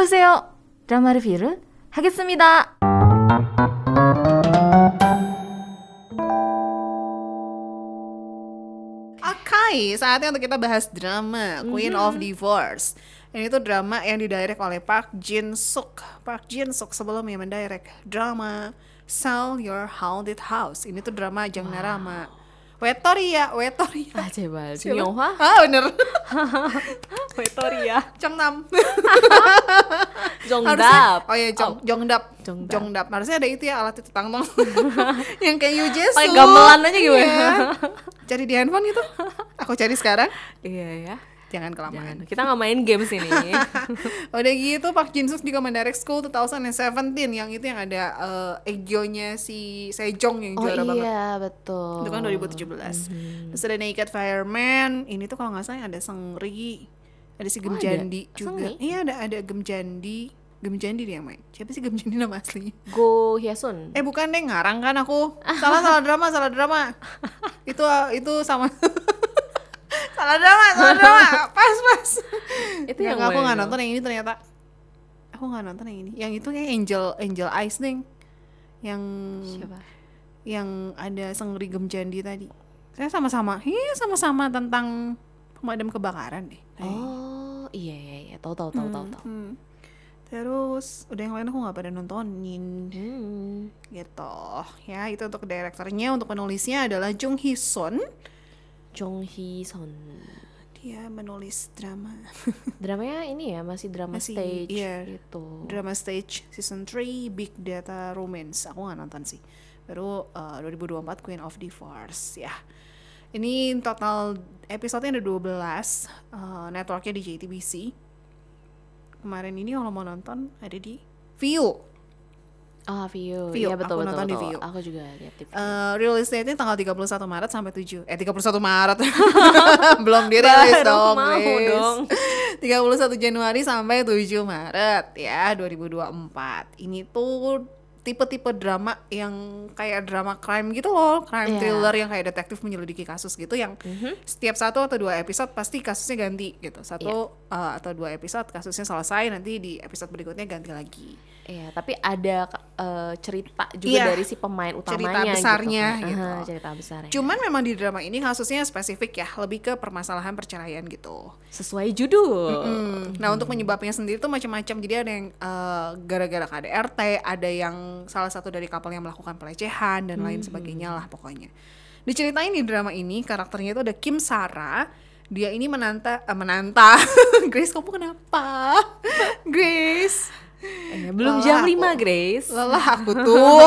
어서오세요. 드라마 리뷰를 하겠습니다. Oke, saatnya untuk kita bahas drama Queen of Divorce. Ini tuh drama yang didirect oleh Park Jin Suk. Park Jin Suk sebelumnya mendirect drama Sell Your Haunted House. Ini tuh drama Jangnarama. Wetoria. 아 제발 영화? Ah bener. Wetoria. Jongnam. 정답. Oh ya, Jongdap. Jongdap. Harusnya ada itu ya, alat itu tangtong. Yang kayak Yoo Jae-suk. Paling gamelan aja gimana? Iya. Cari di handphone gitu. Aku cari sekarang. Iya ya. Jangan kelamaan. Kita nggak main games ini. Udah gitu Park Jin Suk juga mendirect School 2017 yang itu yang ada Egyonya si Sejong yang juara banget. Iya betul. Itu kan 2017. Terus ada Naked Fireman. Ini tuh kalau nggak salah ada Seungri, ada si Gem Jandi juga. Seungri? Iya ada Gem Jandi dia yang main. Siapa sih Gem Jandi nama asli? Go Hyesun. Bukan deh, ngarang kan aku. Salah drama. Itu sama. salah drama. Pas. Itu yang aku mana nggak dong? nonton yang ini ternyata. Aku nggak nonton yang ini. Yang itu kayak Angel Eyes deng. Yang Siapa? yang ada Seungri Gem Jandi tadi. Saya sama-sama tentang pemadam kebakaran deh. Oh iya. Tahu. Terus udah yang lain aku nggak pada nontonin. Gitu. Ya itu untuk direkturnya, untuk penulisnya adalah Jung Hee Sun. Jong Hee Son. Dia menulis drama. Dramanya ini ya masih drama Masih, stage iya. gitu. Drama Stage Season 3 Big Data Romance. Aku nggak nonton sih. Baru 2024 Queen of Divorce ya. Ini total episodenya ada 12. Networknya di JTBC. Kemarin ini kalau mau nonton ada di Viu. View. View, Iya betul. aku nonton di View. Aku juga lihat di View. Release date-nya tanggal 31 Maret sampai 31 Maret. Belum dirilis dong, mau Grace. dong. 31 Januari sampai 7 Maret ya 2024. Ini tuh tipe-tipe drama yang kayak drama crime gitu loh, crime Iya. thriller yang kayak detektif menyelidiki kasus gitu yang setiap 1 atau 2 episode pasti kasusnya ganti gitu. Satu atau 2 episode kasusnya selesai, nanti di episode berikutnya ganti lagi. Iya, tapi ada cerita juga Iya, dari si pemain utamanya cerita besarnya gitu. gitu. Cerita besarnya. Cuman memang di drama ini kasusnya spesifik ya, lebih ke permasalahan perceraian gitu. Sesuai judul. Nah untuk penyebabnya sendiri tuh macam-macam. Jadi ada yang gara-gara KDRT, ada yang salah satu dari couple yang melakukan pelecehan dan lain sebagainya lah pokoknya. Diceritain di drama ini karakternya itu ada Kim Sara. Dia ini menanta Grace, kamu kenapa? Grace, Belum lelah jam aku. 5, Grace. Lelah aku tuh.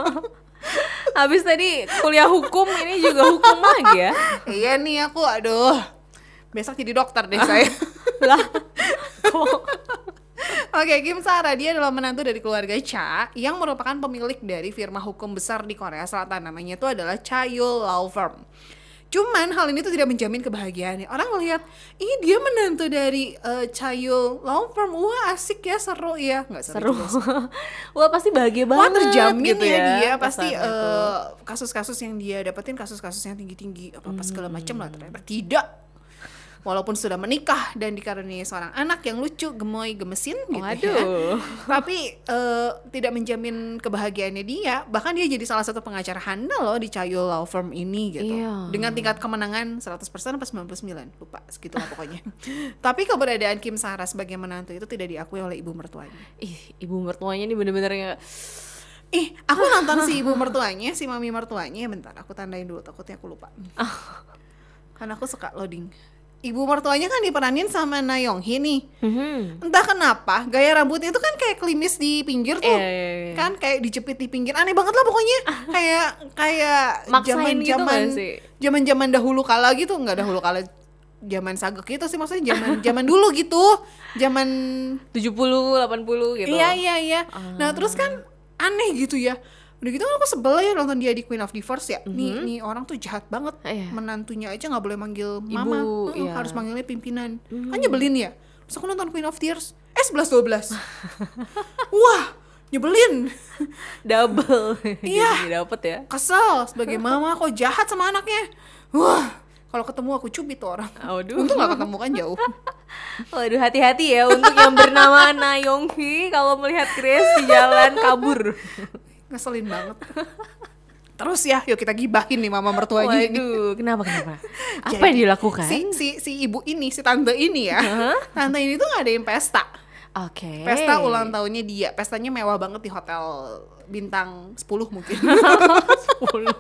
Habis tadi kuliah hukum, ini juga hukum lagi ya. Iya nih aku, aduh. Besok jadi dokter deh saya. Lah, kok Oke, Kim Sara, dia adalah menantu dari keluarga Cha yang merupakan pemilik dari firma hukum besar di Korea Selatan. Namanya itu adalah Cha-Yul Law Firm. Cuman hal ini tuh tidak menjamin kebahagiaannya. Orang melihat, ih dia menantu dari Cha-Yul Law Firm, wah asik ya, seru ya. Nggak seru. juga sih. Wah, pasti bahagia banget. Wah terjamin gitu ya dia, pasti kesannya tuh. kasus-kasus yang dia dapetin, kasus-kasus yang tinggi-tinggi, apa-apa segala macam lah. Ternyata tidak. Walaupun sudah menikah dan dikaruniai seorang anak yang lucu, gemoy, gemesin gitu ya. Waduh. Tapi tidak menjamin kebahagiaannya dia. Bahkan dia jadi salah satu pengacara handal loh di Cha-Yul Law Firm ini gitu. Iya. Dengan tingkat kemenangan 100% apa 99, lupa segitu lah pokoknya. Tapi keberadaan Kim Sara sebagai menantu itu tidak diakui oleh ibu mertuanya. Ibu mertuanya ini bener-bener ya. Aku nonton si ibu mertuanya, si mami mertuanya, bentar aku tandain dulu takutnya aku lupa. Karena aku suka loading. Ibu mertuanya kan diperanin sama Na Young Hee nih. Entah kenapa gaya rambutnya itu kan kayak klimis di pinggir tuh. Iya. Kan kayak dijepit di pinggir. Aneh banget lah pokoknya. kayak Maksain gitu nggak sih? Zaman dahulu kala gitu, nggak dahulu kala zaman sagek gitu sih, maksudnya zaman dulu gitu. Zaman 70, 80 gitu. Iya. Nah, terus kan aneh gitu ya. Udah gitu aku sebel ya nonton dia di Queen of Divorce ya. Nih orang tuh jahat banget. Iya. Menantunya aja nggak boleh manggil mama. Iya. Harus manggilnya pimpinan. Kan nyebelin ya. Terus aku nonton Queen of Tears 11-12. Wah, nyebelin. Double. Iya. Jadi dapet ya. Kesel sebagai mama kok jahat sama anaknya. Wah, Kalau ketemu aku cubit tuh orang. Aduh. Untung gak ketemu kan jauh. Waduh, hati-hati ya untuk yang bernama Na Yonghee kalau melihat Grace di jalan kabur. Ngeselin banget. Terus ya, yuk kita gibahin nih mama mertuanya ini. Waduh, kenapa? Apa Jadi, yang dilakukan? Si ibu ini, si tante ini ya. Tante ini tuh ngadain pesta. Oke. Pesta ulang tahunnya dia. Pestanya mewah banget di hotel bintang 10 mungkin. 10.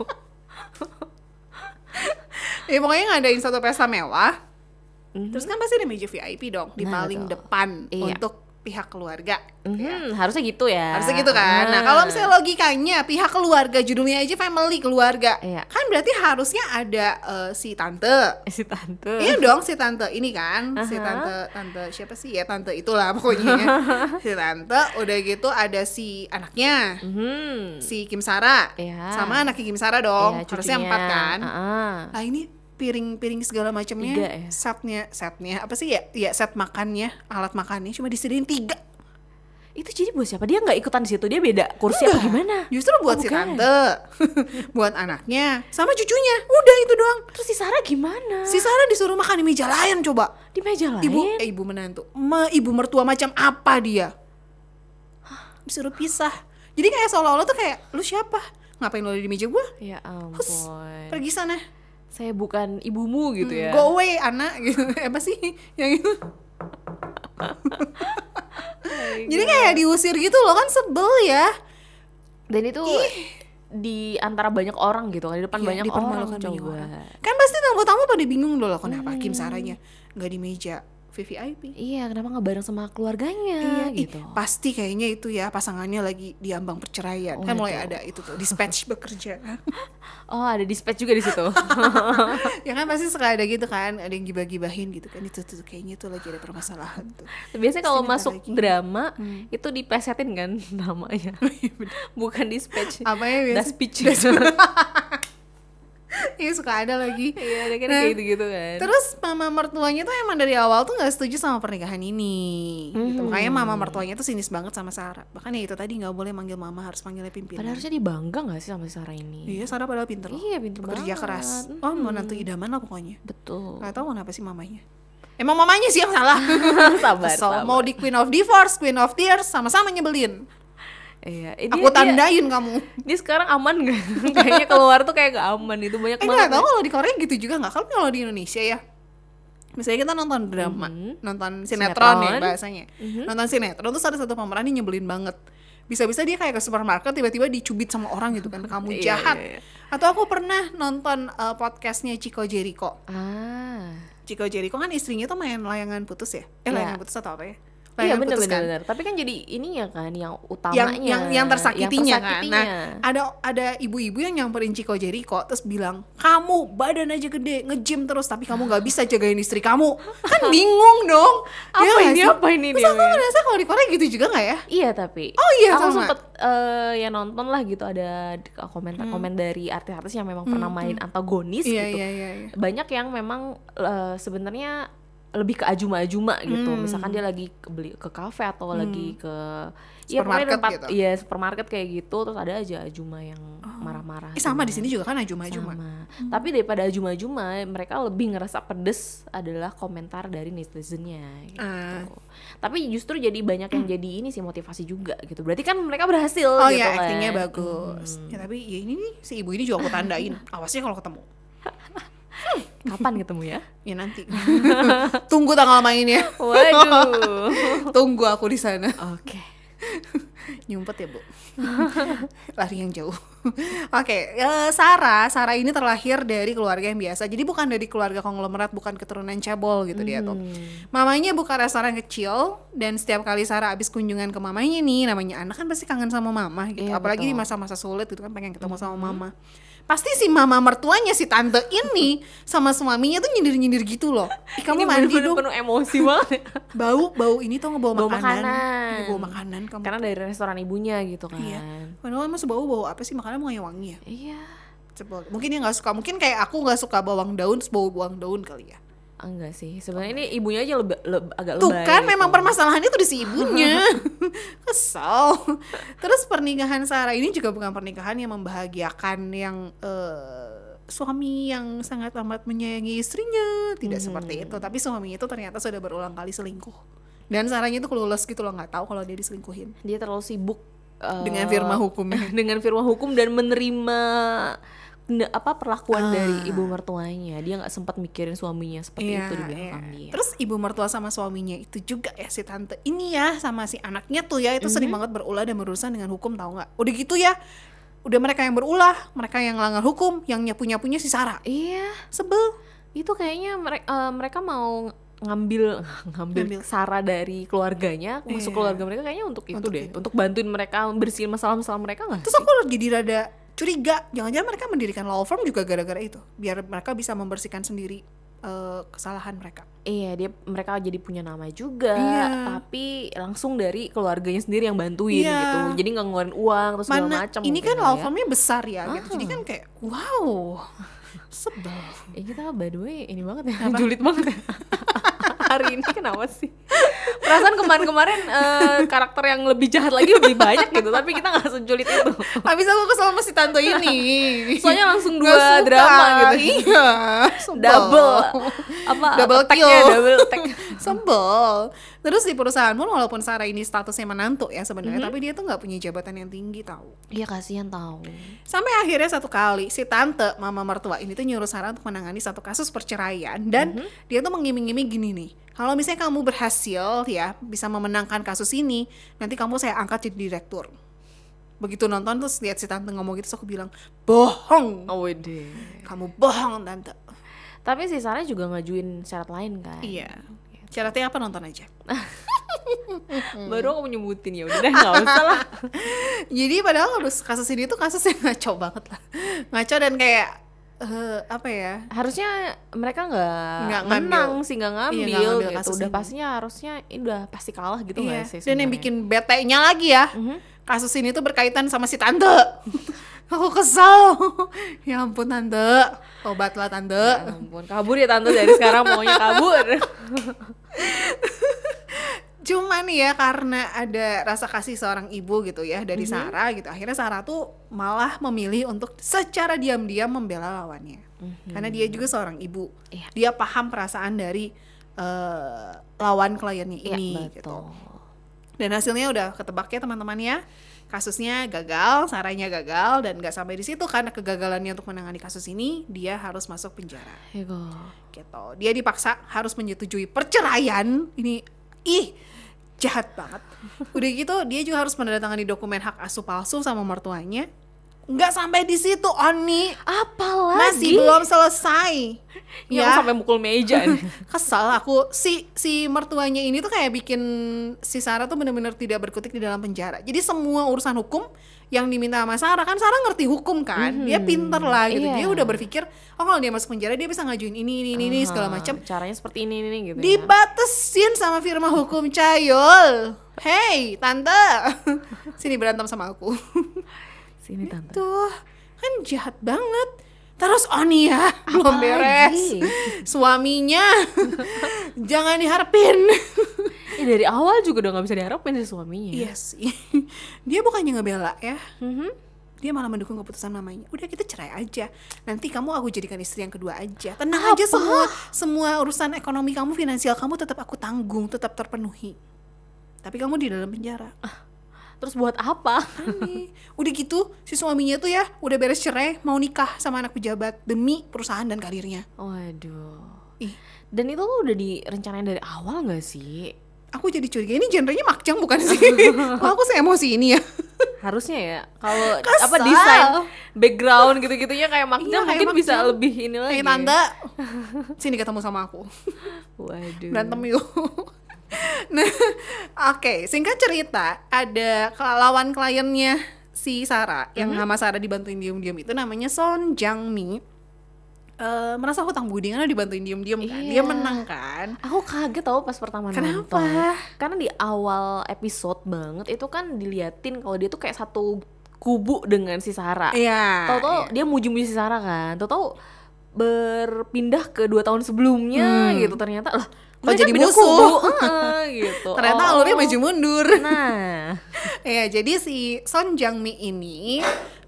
Ya pokoknya ngadain satu pesta mewah. Terus kan pasti ada meja VIP dong di Nah, paling betul. depan Iya. untuk pihak keluarga. Ya. Harusnya gitu ya. Harusnya gitu kan. Nah, kalau misalnya logikanya pihak keluarga, judulnya aja family keluarga. Iya. Kan berarti harusnya ada si tante. si tante. Iya dong, si tante ini kan. Si tante siapa sih ya? Tante itulah pokoknya. Si tante, udah gitu ada si anaknya. Si Kim Sara. Iya. Sama anaknya Kim Sara dong. Iya, Harusnya cucunya. 4 kan. Heeh. Nah, ini piring segala macamnya, 3 ya? setnya apa sih ya? Ya set makannya, alat makannya cuma disediain 3. Itu jadi buat siapa? Dia nggak ikutan di situ, dia beda kursi apa gimana? Justru buat Oh, si bukan. tante, buat anaknya, sama cucunya. Udah itu doang. Terus si Sarah gimana? Si Sarah disuruh makan di meja lain coba. Di meja lain? Ibu menantu, ibu mertua macam apa dia? Disuruh pisah. Jadi kayak seolah-olah tuh kayak, lu siapa? Ngapain lu ada di meja gua? Ya ampun. Hus, pergi sana. Saya bukan ibumu gitu ya. Go away anak gitu. Apa sih yang itu? Jadi kayak diusir gitu loh, kan sebel ya. Dan itu di antara banyak orang gitu kan, di depan Iya, banyak dipermalukan orang banyak coba. orang. Kan pasti tamu-tamu pada bingung dulu loh, kenapa Kim Saranya nggak di meja VVIP. Iya, kenapa nggak bareng sama keluarganya Ih, gitu. pasti kayaknya itu ya pasangannya lagi diambang perceraian. Oh, Kan mulai itu. ada itu tuh dispatch bekerja. Oh, ada dispatch juga di situ. Ya kan pasti suka ada gitu kan, ada yang gibah-gibahin gitu kan. Itu tuh kayaknya tuh lagi ada permasalahan tuh. Biasanya kalau Pasti masuk bentar lagi. drama itu dipesetin kan namanya. Bukan dispatch. Apa ya biasa? Speech. Iya suka ada lagi. Iya, ada kan Nah, kayak gitu-gitu kan. Terus mama mertuanya tuh emang dari awal tuh nggak setuju sama pernikahan ini. Gitu. Makanya mama mertuanya tuh sinis banget sama Sarah. Bahkan ya itu tadi nggak boleh manggil mama, harus manggilnya pimpinan. Padahal harusnya dia bangga gak sih sama si Sarah ini? Iya, Sarah padahal pinter loh. Iya, pinter Bekerja banget. keras. Oh, menantu idaman lah pokoknya. Betul. Gak tahu kenapa sih mamanya. Emang mamanya sih yang salah. Sabar, Kesel. sabar. Mau di Queen of Divorce, Queen of Tears, sama-sama nyebelin. Iya, Aku tandain kamu. Dia sekarang aman gak? Kayaknya keluar tuh kayak gak aman itu, banyak Nggak banget. tahu kalau di Korea gitu juga nggak. Kalau di Indonesia ya, misalnya kita nonton drama, nonton sinetron ya Sinetron. bahasanya, nonton sinetron terus ada satu pemeran yang nyebelin banget. Bisa-bisa dia kayak ke supermarket tiba-tiba dicubit sama orang gitu kan, kamu Iya, jahat. iya, iya. Atau aku pernah nonton podcastnya Chico Jericho. Ah. Chico Jericho kan istrinya tuh main layangan putus ya? Iya. Layangan putus atau apa ya? Iya, Layangan putus kan? benar-benar. Tapi kan jadi ininya kan yang utamanya. yang tersakitinya kan. Nah, tersakitinya. ada ibu-ibu yang nyamperin Chico Jericho terus bilang, "Kamu badan aja gede, nge-gym terus tapi kamu nggak bisa jagain istri kamu." Kan bingung dong. Apa Ya nggak ini, sih? apa ini Terus dia? aku ngerasa kalau di Korea gitu juga nggak ya? Iya tapi Oh iya, aku sama. sempet ya nonton lah gitu, ada komentar-komen dari artis-artis yang memang pernah main antagonis Iya, gitu. iya. Banyak yang memang sebenarnya lebih ke ajuma-ajuma gitu. Misalkan dia lagi beli ke kafe atau lagi ke ya pokoknya Supermarket tempat gitu. ya supermarket kayak gitu, terus ada aja ajuma yang marah-marah. Sama di gitu. sini juga kan ajuma-ajuma. Sama. Tapi daripada ajuma-ajuma, mereka lebih ngerasa pedes adalah komentar dari netizennya gitu. Tapi justru jadi banyak yang jadi ini sih motivasi juga gitu. Berarti kan mereka berhasil Oh gitu iya, kan. actingnya bagus. Ya tapi ya ini nih si ibu ini juga aku tandain. Awasnya kalau ketemu. Kapan ketemu ya? Ya nanti. Tunggu tanggal mainnya. Waduh. Tunggu aku di sana. Oke. Nyumpet ya bu. Lari yang jauh. Oke, Sarah ini terlahir dari keluarga yang biasa. Jadi bukan dari keluarga konglomerat, bukan keturunan cabol gitu dia tuh. Mamanya buka restoran kecil, dan setiap kali Sarah abis kunjungan ke mamanya nih, namanya anak kan pasti kangen sama mama gitu. Iya, Apalagi betul. di masa-masa sulit gitu kan, pengen ketemu sama mama. Pasti si mama mertuanya si tante ini sama suaminya tuh nyindir-nyindir gitu loh. Ih, kamu Ini mandi bener-bener dong. penuh emosi banget. Bau ini tuh ngebawa Bawa makanan. makanan. Iya, bawa makanan kamu. Karena dari restoran ibunya gitu kan. Iya. Padahal emang bau apa sih, makanan mau wangi ya? Iya. Cepol. Mungkin dia nggak suka, mungkin kayak aku nggak suka bawang daun, bau bawang daun kali ya. Enggak sih. Sebenarnya ini ibunya aja agak Tuh lebay. kan gitu. memang permasalahannya tuh di si ibunya. Kesel. Terus pernikahan Sarah ini juga bukan pernikahan yang membahagiakan yang suami yang sangat amat menyayangi istrinya. Tidak seperti itu, tapi suaminya itu ternyata sudah berulang kali selingkuh. Dan Sarahnya itu clueless gitu loh, nggak tahu kalau dia diselingkuhin. Dia terlalu sibuk Dengan firma hukumnya. dengan firma hukum dan menerima perlakuan dari ibu mertuanya. Dia nggak sempat mikirin suaminya seperti itu di belakang dia. Terus ibu mertua sama suaminya itu juga ya, si tante ini ya sama si anaknya tuh ya, itu sering banget berulah dan berurusan dengan hukum, tahu nggak? Udah gitu ya, udah mereka yang berulah, mereka yang ngelanggar hukum, yang nyapu-nyapunya si Sarah. Iya, Sebel. itu kayaknya mereka mau ngambil Sarah dari keluarganya masuk keluarga mereka, kayaknya untuk itu deh, untuk bantuin mereka bersihin masalah-masalah mereka nggak? Terus aku jadi rada curiga, jangan-jangan mereka mendirikan law firm juga gara-gara itu, biar mereka bisa membersihkan sendiri kesalahan mereka. Iya, mereka jadi punya nama juga, tapi langsung dari keluarganya sendiri yang bantuin gitu. Jadi nggak ngeluarin uang terus segala macam. Ini kan law firmnya besar ya, gitu. Jadi kan kayak wow, sebel. Kita by the way ini banget ya, julid banget ya. Hari ini kenapa sih? Perasaan kemarin-kemarin karakter yang lebih jahat lagi lebih banyak gitu, tapi kita nggak sejulit itu. Habis aku kesel sama si tante ini. Soalnya langsung dua drama gitu. Iya, double kill, double tag. Sebel. Terus di perusahaan pun walaupun Sarah ini statusnya menantu ya sebenarnya, tapi dia tuh nggak punya jabatan yang tinggi tahu. Iya, kasihan tahu. Sampai akhirnya satu kali si tante mama mertua ini tuh nyuruh Sarah untuk menangani satu kasus perceraian, dan dia tuh mengiming-iming gini nih, kalau misalnya kamu berhasil ya bisa memenangkan kasus ini, nanti kamu saya angkat jadi direktur. Begitu nonton terus lihat si tante ngomong gitu, terus aku bilang bohong. Deh. Kamu bohong tante. Tapi si Sarah juga ngajuin syarat lain kan. Iya. Syaratnya apa, nonton aja. Baru aku nyebutin, ya udah nggak usah lah. Jadi padahal kasus ini tuh kasus yang ngaco banget lah, ngaco dan kayak apa ya? Harusnya mereka nggak ngambil. menang sih, nggak ngambil gitu. Udah ini. Pastinya harusnya ini udah pasti kalah gitu nggak sih? Dan yang bikin bete-nya lagi ya, kasus ini tuh berkaitan sama si tante. Aku kesal. Ya ampun tante, obatlah tante. Ya ampun, kabur ya tante dari sekarang, maunya kabur. Cuman ya karena ada rasa kasih seorang ibu gitu ya dari Sarah gitu, akhirnya Sarah tuh malah memilih untuk secara diam-diam membela lawannya. Karena dia juga seorang ibu. Dia paham perasaan dari lawan kliennya ini gitu. Dan hasilnya udah ketebak ya teman-teman ya. Kasusnya gagal, Sarahnya gagal, dan gak sampai di situ, karena kegagalannya untuk menangani kasus ini, dia harus masuk penjara. Gitu. Dia dipaksa harus menyetujui perceraian. Ini jahat banget. Udah gitu dia juga harus menandatangani dokumen hak asuh palsu sama mertuanya. Nggak sampai di situ, Oni. Apalagi? Masih belum selesai. Ya, sampai mukul meja nih. Kesal aku. Si mertuanya ini tuh kayak bikin si Sarah tuh benar-benar tidak berkutik di dalam penjara. Jadi semua urusan hukum yang diminta sama Sarah, kan Sarah ngerti hukum kan, dia pinter lah gitu. Dia udah berpikir, oh kalau dia masuk penjara dia bisa ngajuin ini segala macam. Caranya seperti ini gitu. Dibatesin sama firma hukum Cayol. Hey tante, sini berantem sama aku. Sini tante. Tuh kan jahat banget. Terus Oni ya belum beres, suaminya jangan diharapin. Dari awal juga udah gak bisa diharapin sih suaminya. Iya sih. Dia bukannya ngebela ya, dia malah mendukung keputusan mamanya. Udah kita cerai aja, nanti kamu aku jadikan istri yang kedua aja. Tenang aja, semua urusan ekonomi kamu, finansial kamu tetap aku tanggung, tetap terpenuhi. Tapi kamu di dalam penjara. Terus buat apa? Udah gitu si suaminya tuh ya udah beres cerai, mau nikah sama anak pejabat demi perusahaan dan karirnya. Waduh. Dan itu udah direncanain dari awal gak sih? Aku jadi curiga, ini genrenya makjang bukan sih? Aku se-emosi ini ya. Harusnya ya, kalau desain background gitu-gitunya kayak makjang, mungkin kayak bisa lebih ini lagi. Tante, sini ketemu sama aku. Waduh. Berantem yuk. Nah, oke, singkat cerita, ada lawan kliennya si Sarah yang sama Sarah dibantuin diam-diam itu namanya Son Jang-mi. Merasa hutang budi karena dibantuin diam-diam kan. Dia menang kan. Aku kaget tau pas pertama nonton. Kenapa? Karena di awal episode banget itu kan diliatin kalau dia tuh kayak satu kubu dengan si Sarah. Tahu-tahu dia muji-muji si Sarah kan. Tahu-tahu berpindah ke 2 tahun sebelumnya gitu, ternyata lah kok jadi musuh gitu. Ternyata alurnya maju mundur. Nah, ya jadi si Son Jang-mi ini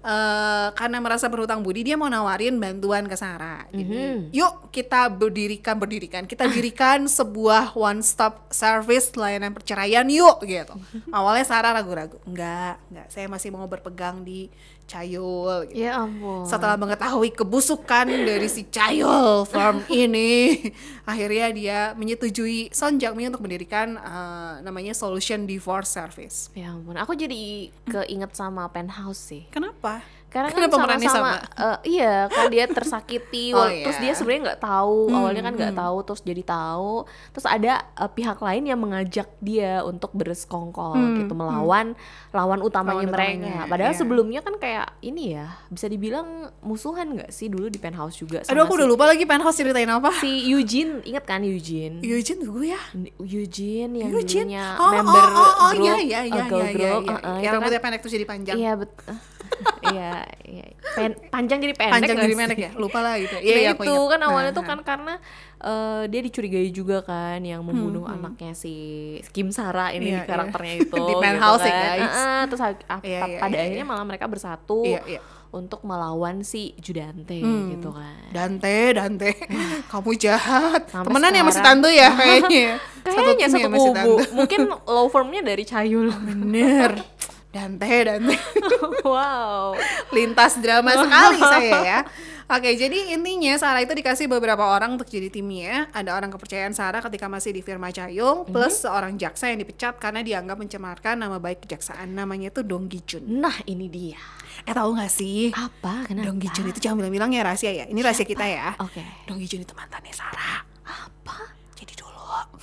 karena merasa berhutang budi dia mau nawarin bantuan ke Sarah. Jadi yuk kita kita dirikan sebuah one stop service layanan perceraian yuk gitu. Awalnya Sarah ragu-ragu, enggak, saya masih mau berpegang di Chayul gitu. Ya ampun. Setelah mengetahui kebusukan dari si Chayul firm ini, akhirnya dia menyetujui Son Jak-mi untuk mendirikan namanya Solution Divorce Service. Ya ampun, aku jadi keinget sama Penthouse sih. Kenapa? Karena kan sama-sama iya kan dia tersakiti terus dia sebenarnya nggak tahu awalnya kan nggak tahu terus jadi tahu terus ada pihak lain yang mengajak dia untuk bersekongkol gitu melawan lawan utamanya mereka padahal sebelumnya kan kayak ini ya bisa dibilang musuhan nggak sih dulu di Penthouse juga aduh aku udah lupa lagi Penthouse ceritain apa si Eugene ingat kan Eugene gue ya Eugene yang dulunya member grup girl group yang rambutnya pendek terus jadi panjang iya betul iya panjang jadi pendek ya lupa lah gitu iya itu kan awalnya tuh kan karena dia dicurigai juga kan yang membunuh anaknya si Kim Sara ini di karakternya itu di Penthouse gitu kan. Ya guys Terus pada akhirnya malah mereka bersatu untuk melawan si Judante gitu kan. Dante kamu jahat temenan ya masih tante ya kayaknya satu kubu mungkin law firmnya dari Chayul bener Dante wow lintas drama sekali saya ya. Oke, jadi intinya Sarah itu dikasih beberapa orang untuk jadi timnya. Ada orang kepercayaan Sarah ketika masih di firma Chayul plus seorang jaksa yang dipecat karena dianggap mencemarkan nama baik kejaksaan. Namanya itu Dong Gi-jun. Nah ini dia. Tahu gak sih? Apa? Kenapa? Dong Gi-jun itu jangan bilang-bilang ya rahasia ya. Ini rahasia kita ya. Oke. Dong Gi-jun itu mantannya Sarah. Apa? Jadi dulu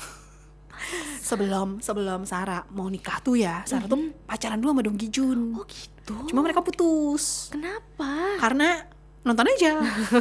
sebelum Sarah mau nikah tuh ya Sarah tuh pacaran dulu sama Dong Gi-jun. Oh gitu. Cuma mereka putus. Kenapa? Karena nonton aja.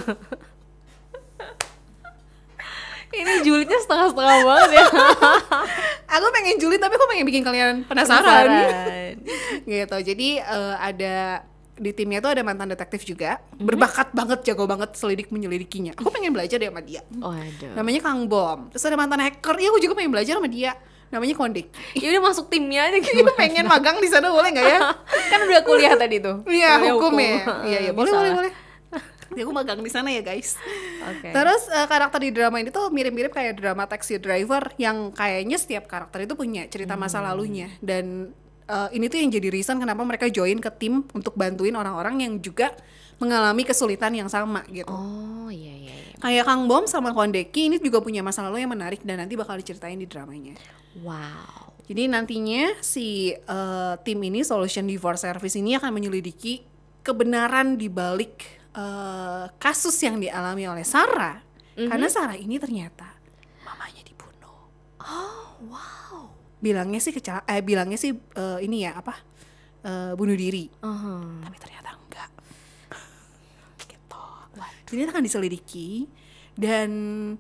Ini julidnya setengah-setengah banget ya. Aku pengen julid tapi aku pengen bikin kalian penasaran. Gitu. Jadi ada di timnya tuh ada mantan detektif juga, berbakat banget, jago banget menyelidikinya. Aku pengen belajar deh sama dia. Oh, aduh. Namanya Kang Bom. Terus ada mantan hacker, iya aku juga pengen belajar sama dia. Namanya Kwon-dek. Ya udah masuk timnya aja gitu. Pengen magang di sana boleh nggak ya? Kan udah kuliah tadi tuh. Iya, hukum ya. Iya, boleh. Ya, aku magang di sana ya guys. Okay. Terus karakter di drama ini tuh mirip-mirip kayak drama Taxi Driver yang kayaknya setiap karakter itu punya cerita masa lalunya dan ini tuh yang jadi reason kenapa mereka join ke tim untuk bantuin orang-orang yang juga mengalami kesulitan yang sama gitu. Oh iya. Kayak Kang Bom sama Kwon-dek ini juga punya masa lalu yang menarik dan nanti bakal diceritain di dramanya. Wow. Jadi nantinya si tim ini Solution Divorce Service ini akan menyelidiki kebenaran di balik kasus yang dialami oleh Sarah. Karena Sarah ini ternyata mamanya dibunuh. Oh wow. Bilangnya sih ini ya bunuh diri. Tapi ternyata enggak. Gitu. Jadi akan diselidiki dan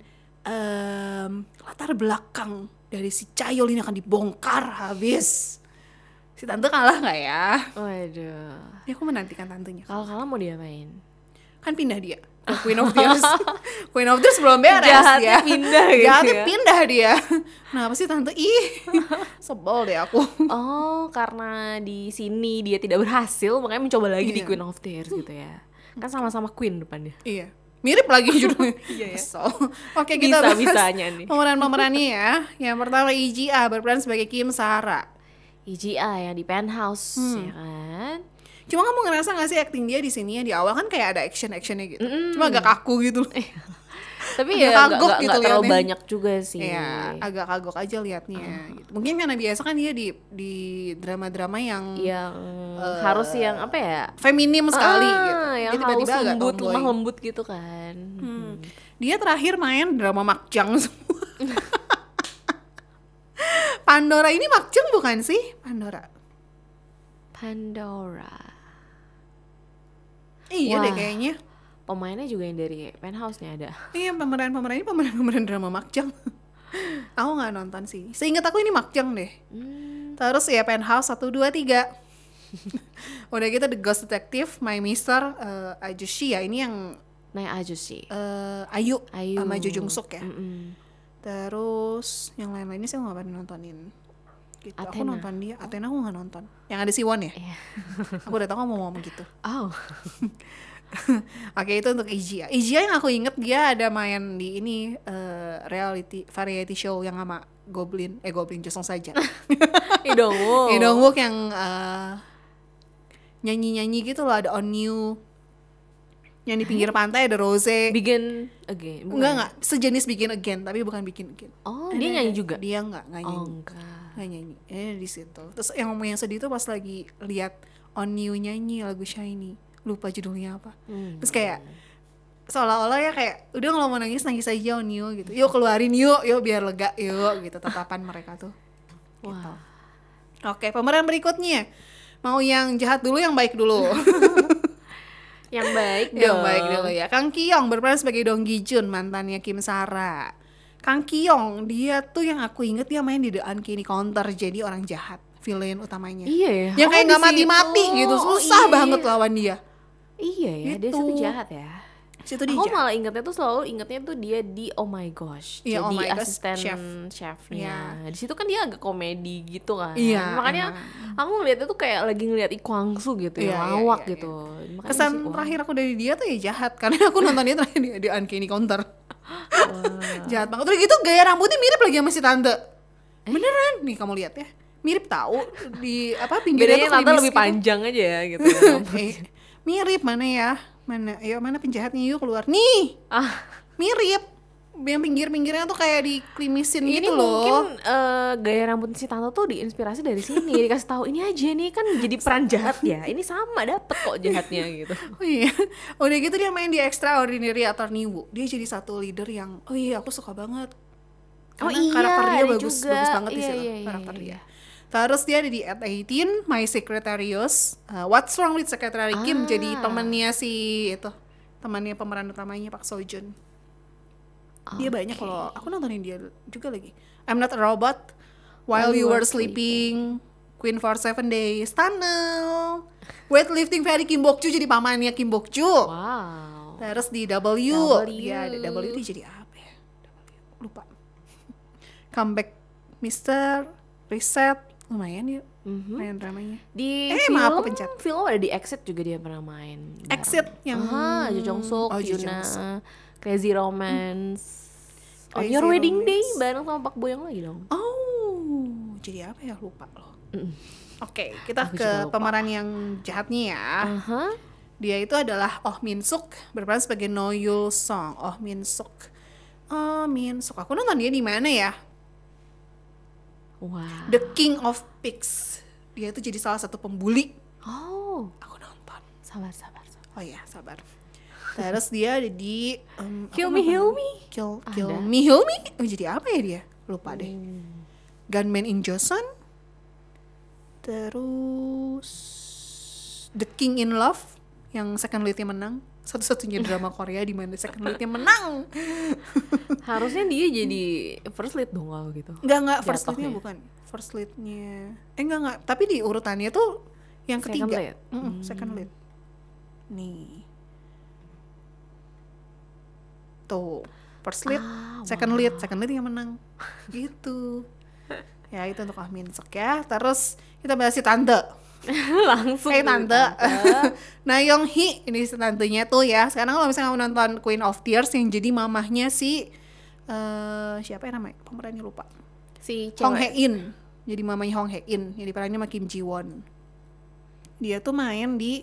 latar belakang dari si Chayul ini akan dibongkar habis. Si tante kalah nggak ya? Waduh. Ya aku menantikan tantenya. Kalau kalah mau diapain? Kan pindah dia ke Queen of Tears. Queen of Tears belum beres Jahatnya ya. Pindah gitu Jahatnya ya. pindah dia. Kenapa sih tante? Sebel deh aku. Oh, karena di sini dia tidak berhasil, makanya mencoba lagi di Queen of Tears gitu ya. Kan sama-sama Queen depannya. Iya. Mirip lagi judulnya. Iya ya. Oke, kita bahas bisanya nih. pemeran-pemerannya ya. Yang pertama Iji Ah berperan sebagai Kim Sara. Iji Ah yang di Penthouse ya kan. Cuma kamu ngerasa gak sih acting dia di sini ya di awal kan kayak ada actionnya gitu. Cuma agak kaku gitu loh. Tapi ya gak terlalu banyak juga sih. Iya, agak kagok aja liatnya. Gitu. Mungkin karena biasa kan dia di drama-drama yang harus yang apa ya? Feminim sekali gitu. Yang dia tiba-tiba halus agak lembut, tomboy. lemah lembut gitu kan. Dia terakhir main drama makjang semua. Pandora ini makjang bukan sih? Pandora. Iya deh kayaknya. Pemainnya juga yang dari Penthouse nih ada. Iya, pemeran ini pemeran drama makjang. Aku nggak nonton sih. Seingat aku ini makjang deh. Terus ya Penthouse 1, 2, 3. Udah gitu The Ghost Detective, My Mister, Ajushi ya. Ini yang Ajushi. Ayu sama Jo Jung Suk ya. Mm-mm. Terus yang lain-lainnya saya nggak pernah nontonin. gitu. Aku nonton dia. Athena aku nggak nonton. Yang ada Siwon ya? Iya. Aku udah tahu mau ngomong gitu. Oh. Oke, itu untuk Ijia. Ijia yang aku inget dia ada main di ini variety show yang sama Goblin Josong saja. Lee Dong-wook yang nyanyi-nyanyi gitu loh, ada On You. Yang di pinggir pantai ada Rose. Begin Again. Enggak, sejenis Begin Again, tapi bukan Begin Again. Oh, dia nyanyi juga? Dia enggak nyanyi. Oh, enggak. Nggak nyanyi. Di situ. Terus yang sedih tuh pas lagi lihat On You nyanyi lagu Shiny. Lupa judulnya apa. Terus kayak seolah-olah ya kayak udah kalau mau nangis aja On You gitu. Yuk keluarin yuk biar lega yuk gitu tatapan mereka tuh. Gitu. Wow. Oke, pemeran berikutnya. Mau yang jahat dulu yang baik dulu? Yang baik dong. Yang baik dulu ya. Kang Ki-yong berperan sebagai Dong Gi-jun, mantannya Kim Sara. Kang Ki-yong dia tuh yang aku inget dia main di The Uncanny Counter jadi orang jahat, villain utamanya. Iya ya. Yang kayak nggak mati-mati gitu, susah banget lawan dia. Iya ya, gitu. dia situ jahat ya. Situ dia aku jahat. malah ingetnya tuh selalu tuh dia di Oh My Gosh, iya, jadi Oh My Gosh, asisten chefnya. Di situ kan dia agak komedi gitu kan. Iya, makanya aku ngeliatnya tuh kayak lagi ngeliat Lee Kwang Soo gitu, lawak gitu. Makanya kesan terakhir aku dari dia tuh ya jahat karena aku nonton dia terakhir di Uncanny Counter. Jahat banget. Terus gitu gaya rambutnya mirip lagi sama si tante. Beneran nih kamu lihat ya. Mirip tahu di pinggirnya tuh tante lebih gitu. Panjang aja ya gitu. Mirip mana penjahatnya yuk keluar nih. Mirip. Yang pinggirnya tuh kayak diklimisin gitu loh. Ini mungkin gaya rambut si tante tuh diinspirasi dari sini. Dikasih tahu ini aja nih kan jadi peran jahat ya. Ini sama dapet kok jahatnya gitu. Oh iya. Udah gitu dia main di Extraordinary Attorney Woo. Dia jadi satu leader yang aku suka banget. Karena karakter dia bagus banget di situ karakter dia. Terus dia ada di At 18, My Secretarius, What's Wrong with Secretary Kim, jadi temannya temannya pemeran utamanya Park Seo Joon. Dia banyak kalau aku nontonin dia juga lagi. I'm Not a Robot, While You Were Sleeping, Queen for 7 Days, Tunnel, Weightlifting Fairy Kim Bok Joo jadi pamannya Kim Bok Joo. Wow. Terus di W. Dia ada W dia jadi apa ya? Lupa. Comeback Mr. Reset. Lumayan dia main dramanya. Di film ada di Exit juga dia pernah main. Exit yang Jo Jong Suk, Yuna, Crazy Romance, On Your Wedding Day bareng sama Park Bo Young lagi dong. Oh, jadi apa ya lupa loh. Oke, kita ke pemeran yang jahatnya ya. Dia itu adalah Oh Min Suk, berperan sebagai No Yul Song. Oh Min Suk. Aku nonton dia di mana ya? Wow. The King of Pigs. Dia itu jadi salah satu pembuli. Oh, aku nonton. Sabar. Oh iya, sabar. Terus dia ada di Kill Me Heal Me. Kill Me Heal Me. Oh, jadi apa ya dia? Lupa deh. Gunman in Joseon. Terus The King in Love yang second lead-nya menang. Satu-satunya drama Korea di mana second lead-nya menang. Harusnya dia jadi first lead dong kalau gitu. Enggak, first lead-nya bukan. First lead-nya enggak, tapi di urutannya tuh yang ketiga. Second lead. Nih. Tuh, first lead, second lead yang menang. Gitu. Ya, itu untuk Ah Min Suk ya. Terus kita bahas si tante. Langsung tante. Nah Yong Hee ini tantenya tuh ya. Sekarang kalau misalnya kamu nonton Queen of Tears yang jadi mamahnya si siapa ya namanya pemerannya lupa, si Hong Hae In, jadi mamanya Hong Hae In yang diperannya sama Kim Ji Won. Dia tuh main di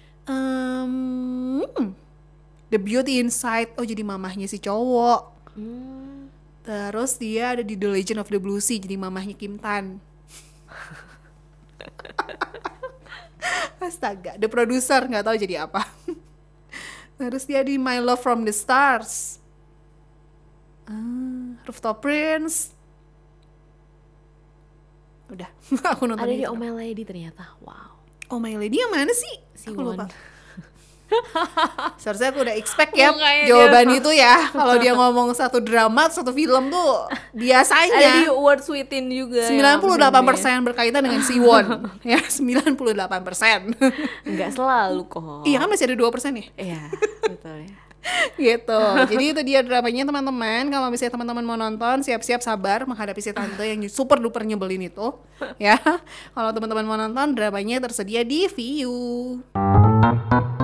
The Beauty Inside. Oh jadi mamahnya si cowok. Terus dia ada di The Legend of the Blue Sea jadi mamahnya Kim Tan. Astaga, the producer nggak tahu jadi apa. Terus dia di My Love from the Stars, Rooftop Prince. Udah, aku nonton ada di Oh My Lady ternyata. Wow. Oh My Lady yang mana sih? Aku lupa. Seharusnya aku udah expect ya jawaban itu ya. Kalau dia ngomong satu drama, satu film tuh biasanya ada di Words Within juga 98% berkaitan dengan Siwon. Ya, 98%. Enggak selalu kok. Iya kan masih ada 2% ya? Iya, betul ya. Gitu. Jadi itu dia dramanya teman-teman. Kalau misalnya teman-teman mau nonton, siap-siap sabar menghadapi si tante yang super duper nyebelin itu. Ya. Kalau teman-teman mau nonton, dramanya tersedia di Viu.